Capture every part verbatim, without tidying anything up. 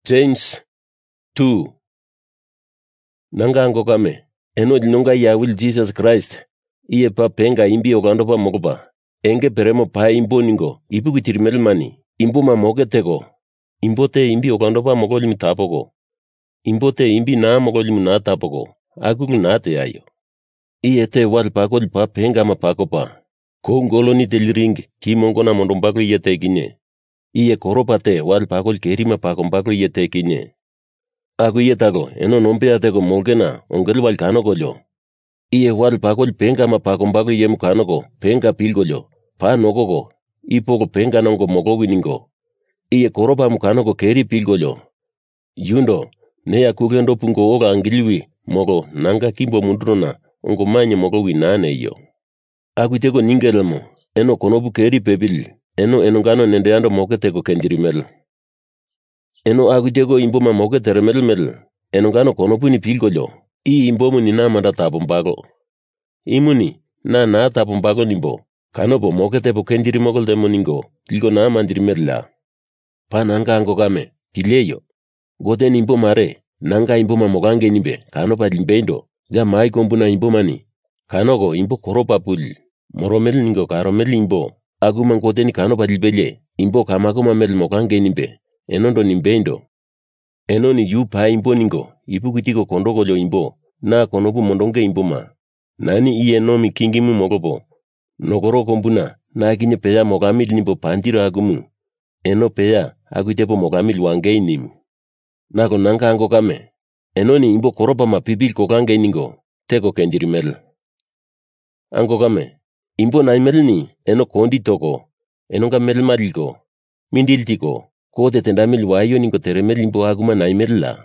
James two. Nanga ango kame, eno linonga ya will Jesus Christ, iye pa penga imbi ogando pa mogopa, enge peremo pa imbo ningo, ipu kutirimel mani, imbo ma moge tego, imbo te imbi ogando pa mogoli mitapogo, imbo te imbi na mogoli muna tapogo, agul na te ayo. Iye te wal pa gol pa penga ma pako pa, ko ngolo ni deliring, ki mongo na mondombako iye te kinye, iye koropa te wal pa gol kerima pa kombako iye te kinye. Aku iye tago, eno nompe atego molgena, ongel wal kano golyo. Iye wal pakol penga ma pakombago iye mukano go, penga pilgolyo, pa nogo go, ipogo penga nongo mogo winingo. Iye koropa mukano go keri pilgolyo. Yundo, ne ya kugendo pungo oga angiliwi, mogo nanga kimbo mundrona, ongo manye mogo winane iyo. Aku itego ningelemo, eno konobu keri pebil, eno enongano nendeando moke tego kendirimel. Eno aku jego imboma moke teremel mel, enongano konobu ni pilgolyo, i imbomu ni na manda tapombago. Imuni, na na tapombago nimbo, kanobo moke tebo kendiri mogol demo ningo, tilgo na mandiri medla. Pa nanga ango kame, tileyo. Gote nimbo mare, nanga imboma mogange nimbe, kanoba limbeindo, ga mai kombuna imboma ni. Kanogo imbo koropa pul, moromel ningo karomel imbo, aguma gote ni kanoba libele, imbo kamakoma mel mogange nimbe, enondo nimbeindo. Eno ni yu pa imbo ningo, ipu kutiko kondogo lo imbo, na konobu mondonge imboma. Nani iye nomi kingimu mogobo. Nogoro kombuna, na kinye peya mogamil nimbo pandiro agumu. Eno peya, agutebo mogamil wange inimu. Nako nanga ango kame. Eno ni imbo koropa mapibil kokange ningo, teko kendirimel. Ango kame, imbo naimel ni, eno kondi toko, eno ka mel maliko, mindil tiko, kote tendamil wayo ningo teremel imbo aguma naimel la.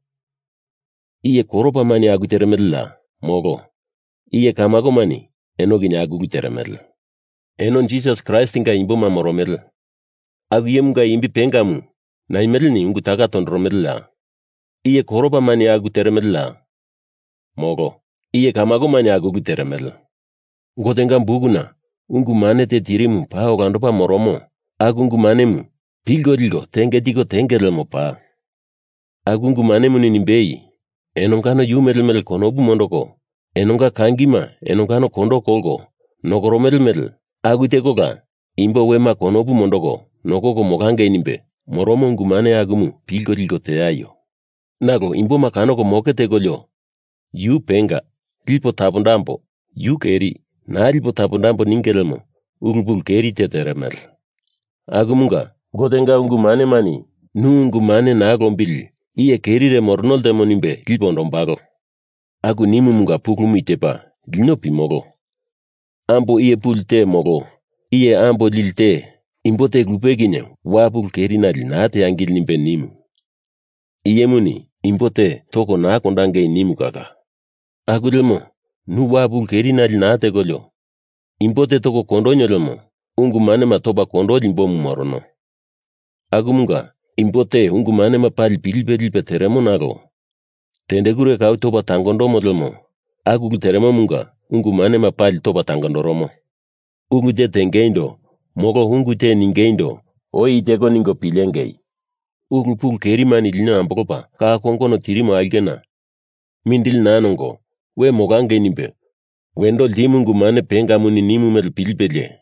Iye koropa mani agu teremel la, mogo. Iye kamago mani, eno gini agu teremel. Eno Jesus Christ inga imbo ma moromel. Agu yemunga imbi pengamu, naimel ni ungu taga tondromel la. Iye koropa mani agu teremel la, mogo. Iye kamago mani agu teremel. Gotenga mbuguna, ungu mane te tirimu pa ogando pa moromo, agu ungu manemu, pilgo dilgo tenge digo tenge relmo pa. Agu ungu manemu ni nimbei, enongano yumelmel konobu mondoko, enonga kangima, enongano kondo kolgo, nogoromelmel, agu tegoga, imbo wema konobu mondoko, nogoko mogange nimbe, moromo ungu mane agumu, pilgo dilgo te ayo. Nago imbo makano ko moke tegolyo, yu penga, lipo tapondampo, yu keri, na lipo tapondampo ningelmo, ulbul keri te teremel. Agumunga, gotenga ungu mane mani, nu ungu mane na glombil, iye kerire mornol demo nimbe, lipondambago. Agu nimu munga pukumi tepa, lino pimogo. Ambo iye pulte mogo, iye ambo lilte, imbo te glupegine, wapul keri na linate angil nimbe nimu. Iye muni, imbo te toko na kondange nimu kaka. Agu lemo, nu wapul keri na linate golyo. Imbo te toko kondonyo lemo, ungu mane matoba kondo limbo mumorono. Agu munga, imbo te ungu mane mapali pilpe pilpe teremo nago. Tendegure kau toba tangondo modelmo. Agu teremo munga, ungu mane mapali toba tangondo romo. Ungu te tengeindo, mogo ungu te ningeindo, oi tego ningo pilengei. Ungu pung kerimani lina ambokopa, kaa kongono tirimo algena. Mindil nanongo, we mogange nimbe. Wendo limungu mane penga muni nimu mel pilpele.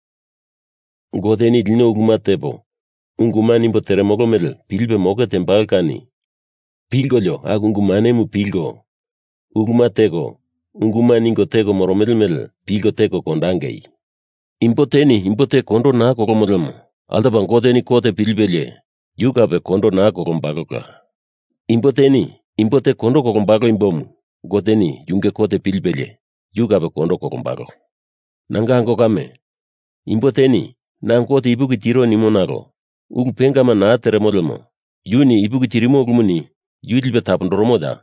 Godeni lino ugumatebo. Unguma nimbo teremogo mel, pilbe moga tembalkani. Pilgolyo, agungumane mu pilgo. Uguma tego, unguma ningo tego moromel mel, pilgo tego kondangei. Impoteni, impote kondo na kokomodelmo. Alta bangoteni kote pilbelye, yukabe kondo na kokombagoka. Impoteni, impote kondo kokombago imbomu. Goteni, yunge kote pilbelye, yukabe kondo kokombago. Nanga ango kame. Impoteni, nangote ibuki tiro ni monago. Ugu penga ma na teremodelmo. Yuni ibuki tirimo ugumuni, yudilbe tapondoromoda.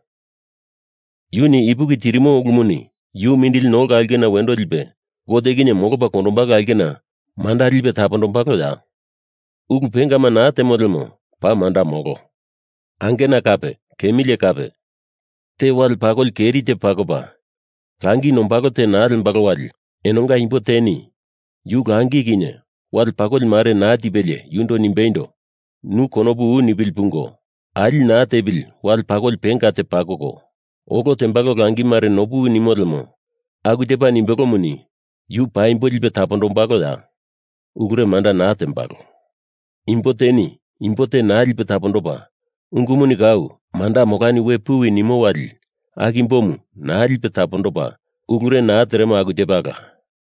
Yuni ibuki tirimo ugumuni, yu mindil noga algena wendo dilbe. Godegine mogoba kondombaga algena, manda dilbe tapondorombago da. Ugu penga ma na temodelmo, pa manda mogo. Angena kape, kemile kape. Te wal pagol keri te pagoba. Kangi nombago te narenbago wal, enonga impoteni. Yu gangi gine. Wal pagol mare na tibele, yundo nimbeindo. Nu konobu u nibilpungo. ali na tebil wal pagol pengate pagoko. Oko tembago gangi mare nobu ni modemo. Agu tepa ni beko muni. Yu pa imboli be tapondom bago da. Ugure manda na tembago. Impoteni, impote na ali be tapondoba. Ungumuni kau, manda mokani we puwi ni mo wali. Agimbomu, na ali be tapondoba. Ugure na terema agu tepaga.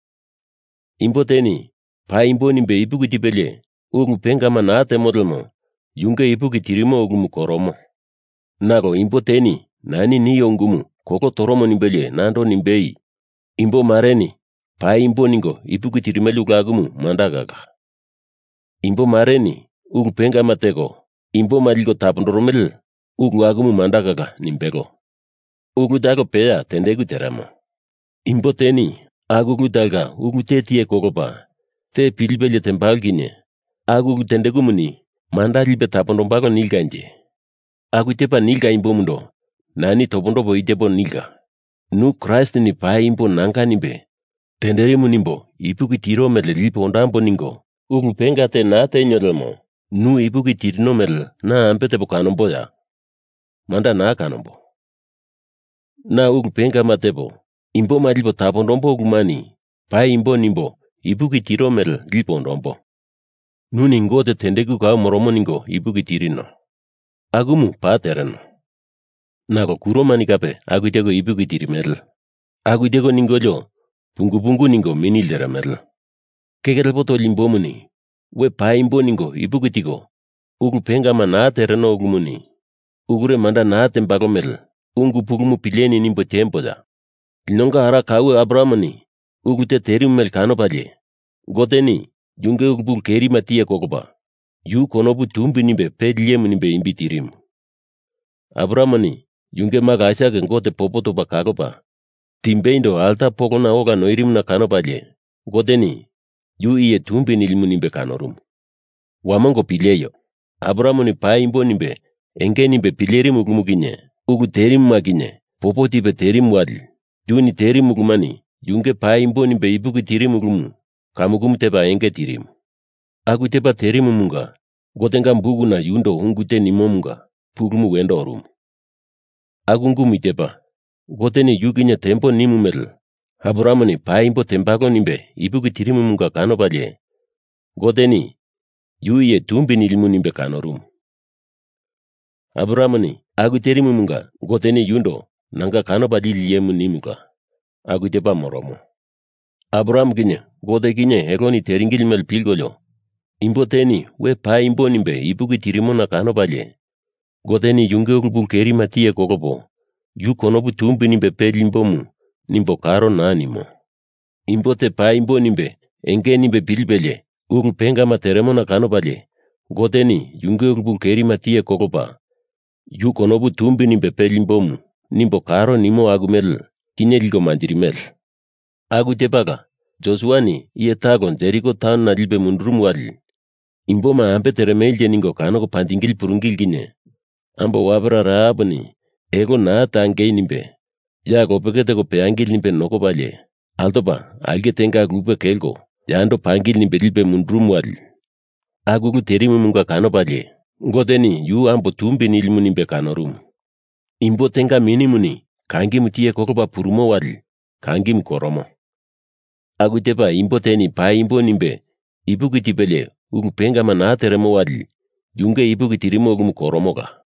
Impoteni, pa imboni be ipuki tipele. Ugu pengama na te modelmo. Yunge ipuki tirimo ugumu koromo. Nago impoteni, nani ni yongumu. Koko toromo nimbele, nando nimbei. Imbo mareni, pa imbo ningo ipuki tirimelu gagumu mandagaga. Imbo mareni, ugu pengama tego. Imbo maligo tapondoromel, ugu agumu mandagaga nimbego. Ugu dago pea tendegu teramo. Imbo teni, agugu daga ugu te tie kogopa. Te pilbele tembalgine. Agugu tendegu muni, mandalibe tapondombago nilganje. Agu tepa nilga imbo mundo, nani topondobo itebo nilga. Nu Christ ni pa imbo nanga nimbe. Tendere munimbo, ipuki tiro mele lipo ondambo ningo. Ugu pengate na te nyodelmo. Nu ipuki tirino mele na ampete po kanombo ya. Manda na kanombo. Na ugu penga matebo. Imbo ma lipo tapondombo ugu mani. Pa imbo nimbo, ipuki tiro mele lipo ondombo. Nu ningo te tendegu kao moromo ningo ipuki tirino. Agumu pa tereno. Nago kuro mani kape agutego ipuki tirimel. Agutego ningo jo, pungu pungu ningo minil deramel. Kekere poto limbo muni. We pa imbo ningo ipuki tigo. Ugu penga ma na tereno ugu muni. Ugure manda na tembago mel. Ungu pugumu pileni nimbo tempo da. Linonga hara kawe Abrahamani. Ugu te terim mel kano paje. Goteni, junge ugu pung keri matia kokoba. Yu konobu tumbi nimbe pedlie munimbe imbi tirim. Abrahamani, junge magasha gengote popoto pa kagopa. Timbeindo alta pokona oga noirim na kano paje. Goteni, yu iye tumbi nilimu nimbe kanorum. Wamango pileyo. Abrahamani pa imbo nimbe, enge nimbe pilerim ugumugine. Ugu terim magine, popoti be terim wadi. Juni terim ugumani, junge pa imbo nimbe ibuki tirim ugumu. Kamugumu teba enge tirim. Agu teba terim munga. Gotenga mbugu na yundo ungute nimo munga. Pugumu wendo orum. Agu ngumi teba. Goteni yuginya tempo nimu mel. Abrahamani pa imbo tembago nimbe ibuki tirim munga kano baje. Goteni, yu iye tumbi nilimu nimbe kanorum. Abrahamani, agu terimu munga, goteni yundo, nanga kano badi liyemu nimuka. Agu tepa moromo. Abraham gine, gote gine, egoni teringil mel pilgolo. Imbo teni, we pa imbo nimbe, ipuki tirimo na kano baje. Goteni yunge ukupung keri matia kokopo. Yu konobu tumbi nimbe pelimbo mu, nimbo karo na animo. Imbo te pa imbo nimbe, enge nimbe pilbele, ukupenga materemo na kano baje. Goteni, yunge ukupung keri matia kokopa. Yu konobu tumbi nimbe pelimbomu, nimbo karo nimo agumel, kineligo mandirimel. Agu tepaga, Josuani, iye tagon Jericho town na libe mundrum wali. Imbo ma ampe teremelje ningo kanoko pandingil purungil gine. Ambo wabra raabani, ego na tangei nimbe. Ya gopekete go peangil nimbe noko balye. Altoba, alge tenga gupe kelgo, yando pangil nimbe libe mundrum wali. Agu ku terimu munga kano balye. Goteni yu ambo tumbi nilimu nimbe kanorum. Imbo tenga minimuni, kangi mutie kokoba purumo wali, kangi mkoromo. Agu tepa imbo teni pa imbo nimbe, ibuki tipele, ugu penga mana teremo wali, junge ibuki tirimo ugu mkoromo ga.